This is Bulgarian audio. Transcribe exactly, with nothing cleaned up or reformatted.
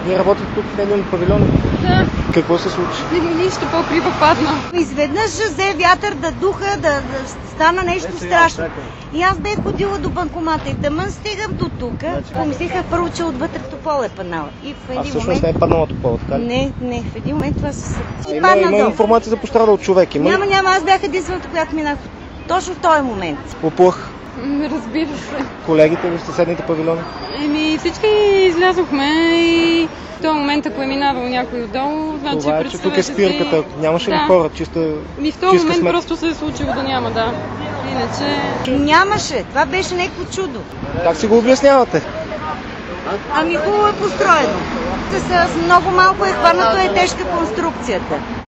Вие работите тук в един павилион? Да. Какво се случи? Нищо, по-криво падна. Изведнъж взе вятър да духа, да, да стана нещо Ето, страшно. чакай. И аз бех ходила до банкомата и тъмън стигам до тук. Помислиха първо, че отвътре топол е паднала. И в А един всъщност момент... не е паднала топола, така ли? Не, не, в един момент това се А, събуди. И има, падна има долу. информация за пострадал човек, има ли? Няма, няма, аз бях единствената, която минах точно в този момент. Поплах М, Разбира се. колегите ви в съседните павилиони? Еми, всички излязохме и в този момент, ако е минавал някой отдолу, значи Това е, че тук е представете спирката. си- Нямаше ли Да. хора? Чиста, Ми в този чиста момент смет. просто се е случило да няма, да. Иначе... Нямаше. Това беше някакво чудо. Как си го обяснявате? Ами хубаво е построено. С много малко е хванато, е тежка конструкцията.